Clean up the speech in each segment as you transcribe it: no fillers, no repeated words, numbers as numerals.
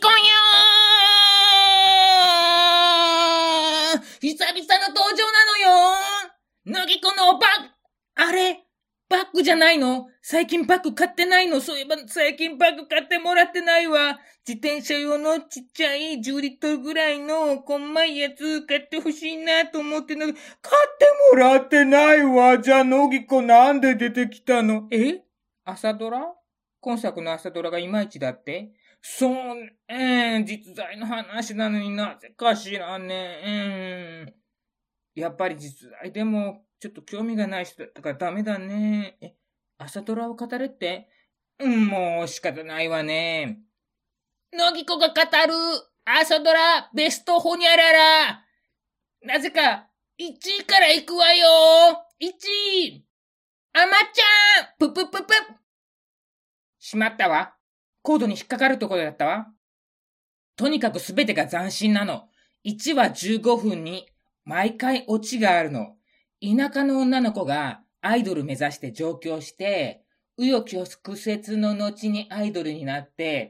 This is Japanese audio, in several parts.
こんやー久々の登場なのよ乃木子のあれバッグじゃないの？最近バッグ買ってないの？そういえば最近バッグ買ってもらってないわ。自転車用のちっちゃい10リットルぐらいのこんまいやつ買ってほしいなと思ってんだけど、買ってもらってないわ。じゃあ乃木子なんで出てきたの？朝ドラ？今作の朝ドラがいまいちだって？そうね、実在の話なのになぜかしらね。やっぱり実在でもちょっと興味がない人だったからダメだね。朝ドラを語れって？もう仕方ないわね。乃木子が語る朝ドラベストホニャララ。なぜか1位から行くわよ。1位。あまちゃん。ぷぷぷぷ。しまったわ。コードに引っかかるところだったわ。とにかくすべてが斬新なの。1話15分に毎回オチがあるの。田舎の女の子がアイドル目指して上京して、紆余曲折の後にアイドルになって、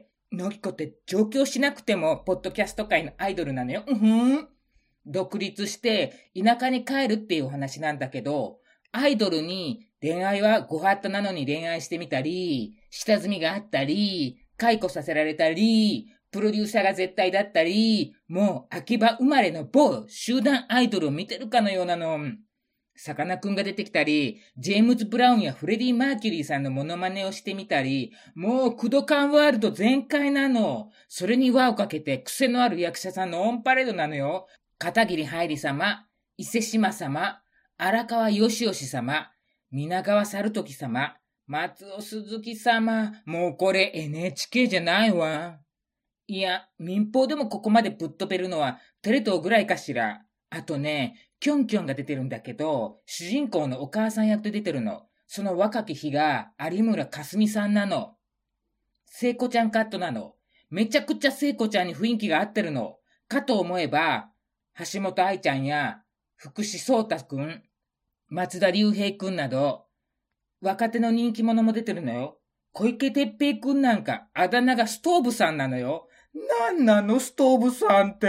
乃木子って上京しなくてもポッドキャスト界のアイドルなのよ。独立して田舎に帰るっていうお話なんだけど、アイドルに恋愛はご法度なのに恋愛してみたり、下積みがあったり、解雇させられたり、プロデューサーが絶対だったり、もう秋葉生まれの某集団アイドルを見てるかのようなの。さかなクンが出てきたり、ジェームズ・ブラウンやフレディ・マーキュリーさんのモノマネをしてみたり、もうクドカンワールド全開なの。それに輪をかけて癖のある役者さんのオンパレードなのよ。片桐はいり様、伊勢志摩様、荒川よしよし様、皆川猿時様、松尾鈴木様。もうこれ NHK じゃないわ。いや、民放でもここまでぶっ飛べるのはテレ東ぐらいかしら。あとね、キョンキョンが出てるんだけど、主人公のお母さん役で出てるの。その若き日が有村架純さんなの。聖子ちゃんカットなの。めちゃくちゃ聖子ちゃんに雰囲気が合ってるの。かと思えば、橋本愛ちゃんや福士蒼太くん、松田龍平くんなど、若手の人気者も出てるのよ。小池徹平くんなんか、あだ名がストーブさんなのよ。なんなのストーブさんって。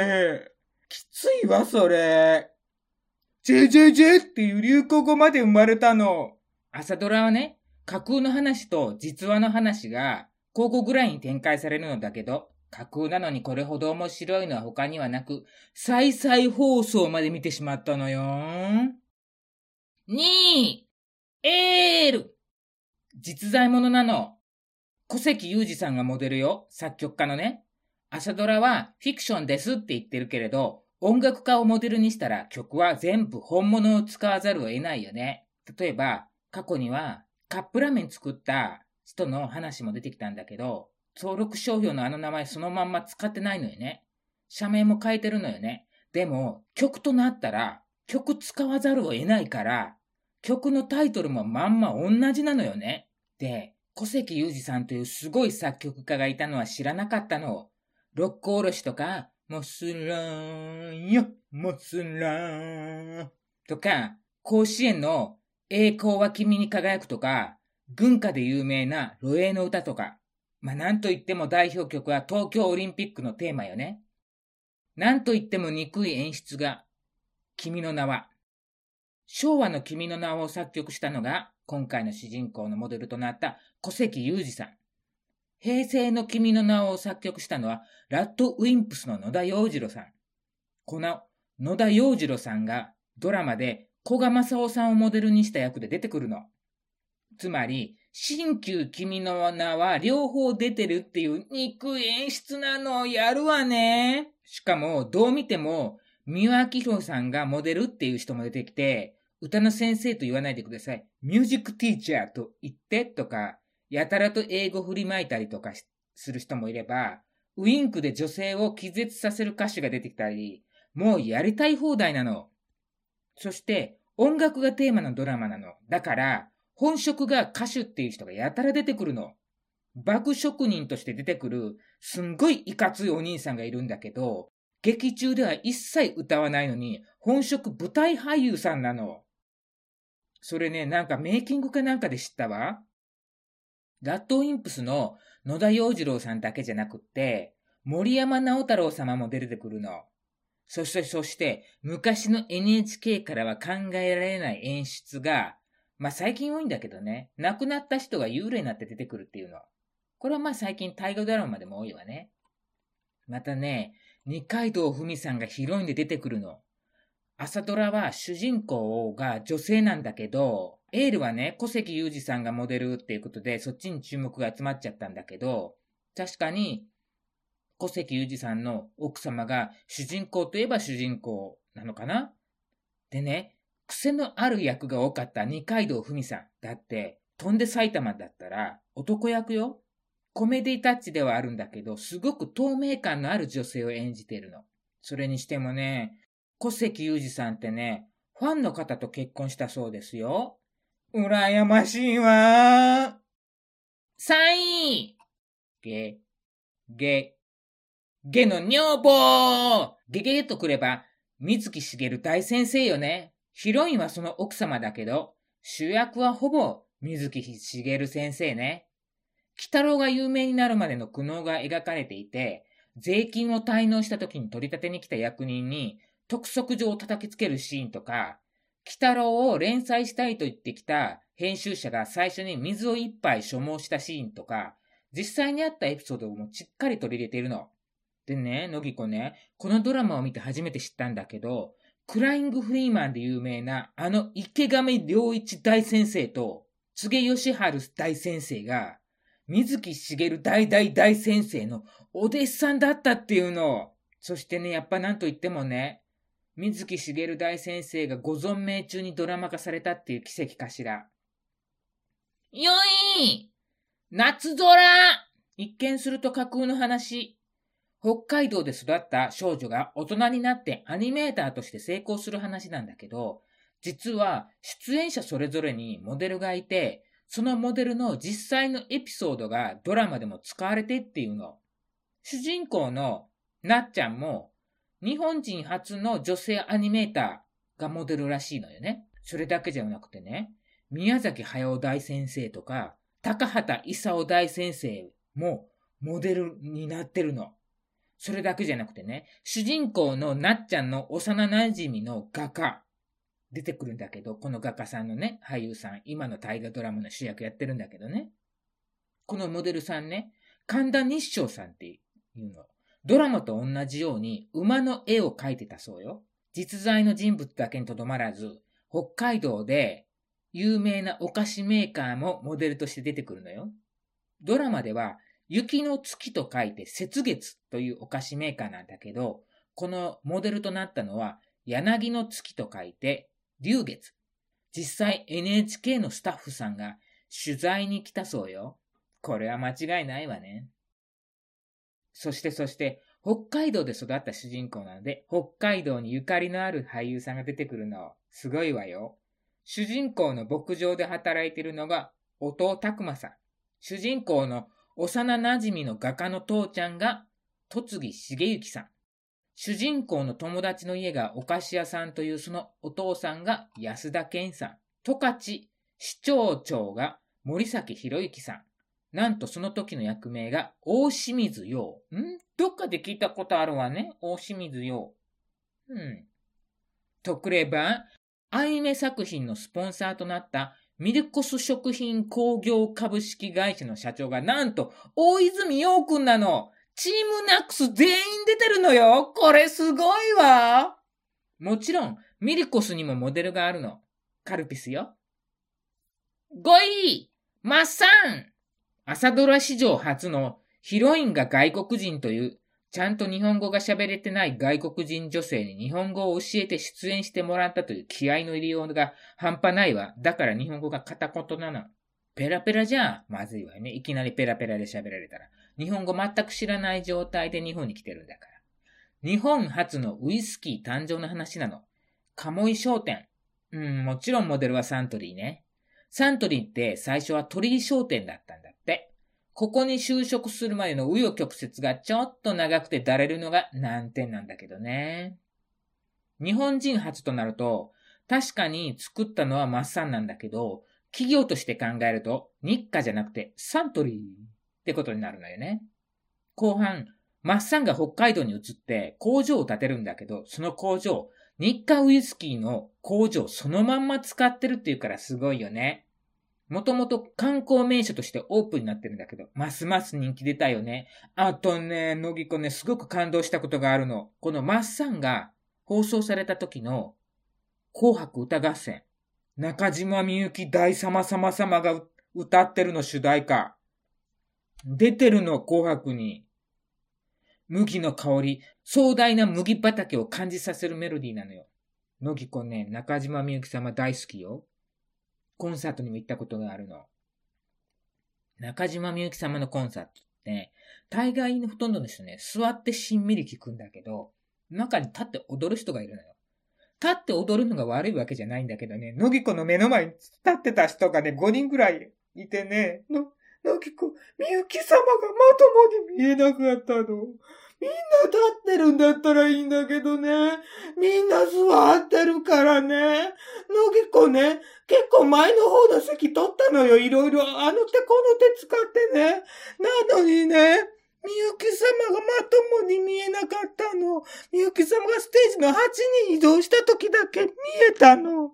きついわ、それ。JJJ っていう流行語まで生まれたの。朝ドラはね、架空の話と実話の話が交互ぐらいに展開されるのだけど、架空なのにこれほど面白いのは他にはなく、再々放送まで見てしまったのよ。2位、エール。実在ものなの。小関裕二さんがモデルよ、作曲家のね。朝ドラはフィクションですって言ってるけれど、音楽家をモデルにしたら曲は全部本物を使わざるを得ないよね。例えば、過去にはカップラーメン作った人の話も出てきたんだけど、登録商標のあの名前そのまんま使ってないのよね。社名も変えてるのよね。でも、曲となったら、曲使わざるを得ないから、曲のタイトルもまんま同じなのよね。で、小関裕二さんというすごい作曲家がいたのは知らなかったの。六甲おろしとか、モスラーよ、モスラーとか、甲子園の栄光は君に輝くとか、軍歌で有名な露営の歌とか、なんといっても代表曲は東京オリンピックのテーマよね。なんといっても憎い演出が、君の名は。昭和の君の名を作曲したのが、今回の主人公のモデルとなった小関裕二さん。平成の君の名を作曲したのは、ラッドウィンプスの野田洋次郎さん。この野田洋次郎さんがドラマで古賀正夫さんをモデルにした役で出てくるの。つまり、新旧君の名は両方出てるっていう憎い演出なのをやるわね。しかも、どう見ても、三輪明宏さんがモデルっていう人も出てきて、歌の先生と言わないでください。ミュージックティーチャーと言ってとか、やたらと英語振りまいたりとかする人もいれば、ウインクで女性を気絶させる歌手が出てきたり、もうやりたい放題なの。そして、音楽がテーマのドラマなの。だから、本職が歌手っていう人がやたら出てくるの。バグ職人として出てくる、すんごいいかついお兄さんがいるんだけど、劇中では一切歌わないのに、本職舞台俳優さんなの。それね、なんかメイキングかなんかで知ったわ。ラッドウィンプスの野田洋次郎さんだけじゃなくって、 森山直太朗様も出てくるの。そして、昔の NHK からは考えられない演出が、最近多いんだけどね、亡くなった人が幽霊になって出てくるっていうの。これは最近大河ドラマでも多いわね。またね、二階堂ふみさんがヒロインで出てくるの。朝ドラは主人公が女性なんだけど、エールはね、小関裕二さんがモデルっていうことで、そっちに注目が集まっちゃったんだけど、確かに、小関裕二さんの奥様が主人公といえば主人公なのかな。でね、癖のある役が多かった二階堂ふみさん。だって、飛んで埼玉だったら男役よ。コメディタッチではあるんだけど、すごく透明感のある女性を演じているの。それにしてもね、小関裕二さんってね、ファンの方と結婚したそうですよ。羨ましいわー。3位ゲの女房ゲゲゲとくれば、水木しげる大先生よね。ヒロインはその奥様だけど、主役はほぼ水木しげる先生ね。鬼太郎が有名になるまでの苦悩が描かれていて、税金を滞納した時に取り立てに来た役人に、督促状を叩きつけるシーンとか、鬼太郎を連載したいと言ってきた編集者が最初に水を一杯所望したシーンとか、実際にあったエピソードをもしっかり取り入れているの。でね、のぎこね、このドラマを見て初めて知ったんだけど、クライングフリーマンで有名なあの池上良一大先生と、柘植義治大先生が、水木しげる大先生のお弟子さんだったっていうの。そしてね、やっぱなんと言ってもね、水木しげる大先生がご存命中にドラマ化されたっていう奇跡かしら。4位夏空。一見すると架空の話。北海道で育った少女が大人になってアニメーターとして成功する話なんだけど、実は出演者それぞれにモデルがいて、そのモデルの実際のエピソードがドラマでも使われてっていうの。主人公のなっちゃんも日本人初の女性アニメーターがモデルらしいのよね。それだけじゃなくてね、宮崎駿大先生とか高畑勲大先生もモデルになってるの。それだけじゃなくてね、主人公のなっちゃんの幼馴染の画家、出てくるんだけど、この画家さんのね、俳優さん、今の大河ドラマの主役やってるんだけどね。このモデルさんね、神田日照さんっていうの。ドラマと同じように馬の絵を描いてたそうよ。実在の人物だけにとどまらず、北海道で有名なお菓子メーカーもモデルとして出てくるのよ。ドラマでは、雪の月と書いて雪月というお菓子メーカーなんだけど、このモデルとなったのは柳の月と書いて龍月。実際 NHK のスタッフさんが取材に来たそうよ。これは間違いないわね。そして北海道で育った主人公なので、北海道にゆかりのある俳優さんが出てくるのすごいわよ。主人公の牧場で働いているのが音尾拓馬さん。主人公の幼馴染の画家の父ちゃんが戸次重幸さん。主人公の友達の家がお菓子屋さんというそのお父さんが安田健さん。十勝市長長が森崎博之さん。なんとその時の役名が大清水洋。どっかで聞いたことあるわね。大清水洋。とくれば、アニメ作品のスポンサーとなったミルコス食品工業株式会社の社長がなんと大泉洋くんなの。チームナックス全員出てるのよ。これすごいわ。もちろんミルコスにもモデルがあるの。カルピスよ。5位マッサン。朝ドラ史上初のヒロインが外国人というちゃんと日本語が喋れてない外国人女性に日本語を教えて出演してもらったという気合の入りようが半端ないわ。だから日本語が片言なの。ペラペラじゃまずいわよね。いきなりペラペラで喋られたら。日本語全く知らない状態で日本に来てるんだから。日本初のウイスキー誕生の話なの。鴨居商店。もちろんモデルはサントリーね。サントリーって最初は鳥居商店だったんだって。ここに就職するまでの紆余曲折がちょっと長くてだれるのが難点なんだけどね。日本人初となると、確かに作ったのはマッサンなんだけど、企業として考えると日課じゃなくてサントリーってことになるのよね。後半、 マッサンが北海道に移って工場を建てるんだけど、その工場、日課ウイスキーの工場そのまんま使ってるっていうからすごいよね。もともと観光名所としてオープンになってるんだけど、ますます人気出たよね。あとね、乃木子ね、すごく感動したことがあるの。このマッサンが放送された時の紅白歌合戦。中島みゆき大様様様が歌ってるの主題歌。出てるの紅白に。麦の香り、壮大な麦畑を感じさせるメロディーなのよ。乃木子ね、中島みゆき様大好きよ。コンサートにも行ったことがあるの。中島みゆき様のコンサートって、大概のほとんどの人ね、座ってしんみり聞くんだけど、中に立って踊る人がいるのよ。立って踊るのが悪いわけじゃないんだけどね、乃木子の目の前に立ってた人がね、5人ぐらいいてね、乃木子、みゆき様がまともに見えなかったの。みんな立ってるんだったらいいんだけどね。みんな座ってるからね。乃木子ね、結構前の方の席取ったのよ。いろいろあの手この手使ってね。なのにね、みゆき様がまともに見えなかったの。みゆき様がステージの8に移動した時だけ見えたの。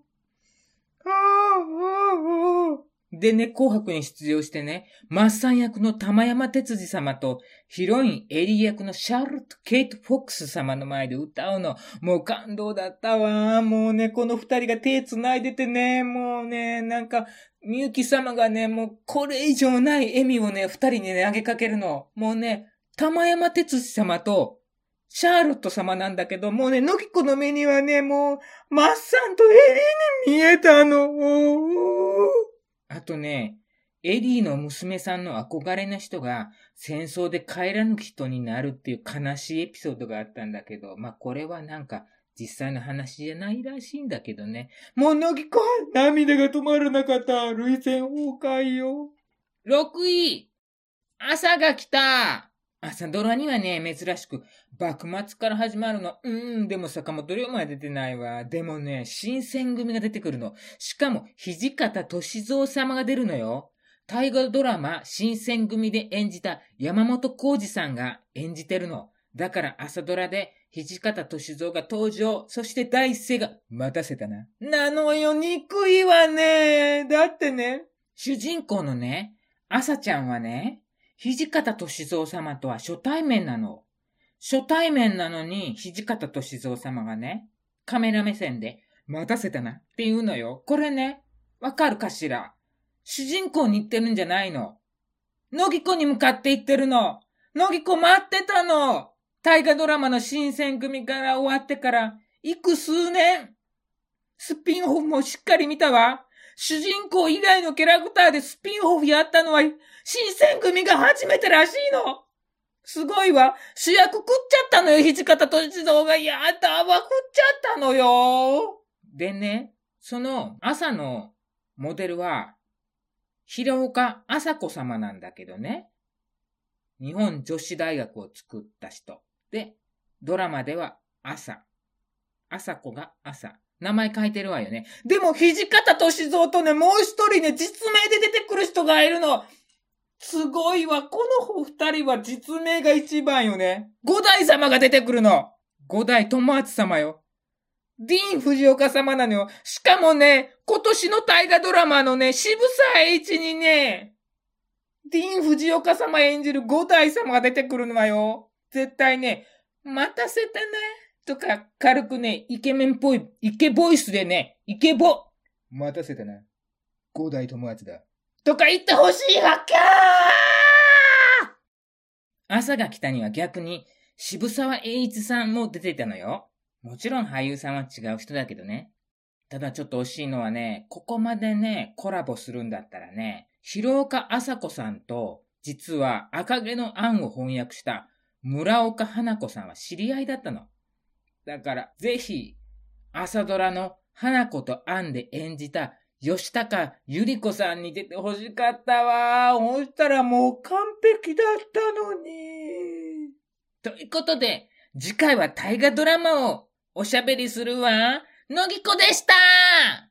でね、紅白に出場してね、マッサン役の玉山哲司様と、ヒロインエリー役のシャーロット・ケイト・フォックス様の前で歌うの。もう感動だったわ。もうね、この二人が手繋いでてね、もうね、なんか、みゆき様がね、もうこれ以上ない笑みをね、二人にね、投げかけるの。もうね、玉山哲司様と、シャーロット様なんだけど、もうね、乃木子の目にはね、もう、マッサンとエリーに見えたの。あとね、エリーの娘さんの憧れの人が戦争で帰らぬ人になるっていう悲しいエピソードがあったんだけど、まあ、これはなんか実際の話じゃないらしいんだけどね。もう乃木子、涙が止まらなかった。涙腺崩壊よ。6位、朝が来た。朝ドラにはね、珍しく、幕末から始まるの。でも坂本龍馬は出てないわ。でもね、新選組が出てくるの。しかも、土方歳三様が出るのよ。大河ドラマ、新選組で演じた山本浩二さんが演じてるの。だから朝ドラで、土方歳三が登場。そして第一声が、待たせたな。なのよ、憎いわね。だってね、主人公のね、朝ちゃんはね、土方歳三様とは初対面なの。初対面なのに、土方歳三様がね、カメラ目線で、待たせたなって言うのよ。これね、わかるかしら？主人公に言ってるんじゃないの。乃木子に向かって言ってるの。乃木子待ってたの。大河ドラマの新選組から終わってから、幾数年。スピンオフもしっかり見たわ。主人公以外のキャラクターでスピンオフやったのは、新選組が初めてらしいの。すごいわ。主役食っちゃったのよ、土方歳三が。やだわ、食っちゃったのよ。でね、その朝のモデルは、平岡麻子様なんだけどね。日本女子大学を作った人。で、ドラマでは朝子が朝。名前書いてるわよね。でも、土方歳三とね、もう一人ね、実名で出てくる人がいるの。すごいわ。この二人は実名が一番よね。五代様が出てくるの。五代友厚様よ。ディーン・フジオカ様なのよ。しかもね、今年の大河ドラマのね、渋沢栄一にね、ディーン・フジオカ様演じる五代様が出てくるのわよ。絶対ね、待たせてね。とか、軽くね、イケメンっぽい、イケボイスでね、待たせたな。五代友厚だ。とか言ってほしいわけー。朝が来たには逆に、渋沢栄一さんも出ていたのよ。もちろん俳優さんは違う人だけどね。ただちょっと惜しいのはね、ここまでね、コラボするんだったらね、広岡麻子さんと、実は赤毛のアンを翻訳した村岡花子さんは知り合いだったの。だから、ぜひ、朝ドラの花子とアンで演じた吉高由里子さんに出てほしかったわ。そしたらもう完璧だったのに。ということで、次回は大河ドラマをおしゃべりするわ。乃木子でした。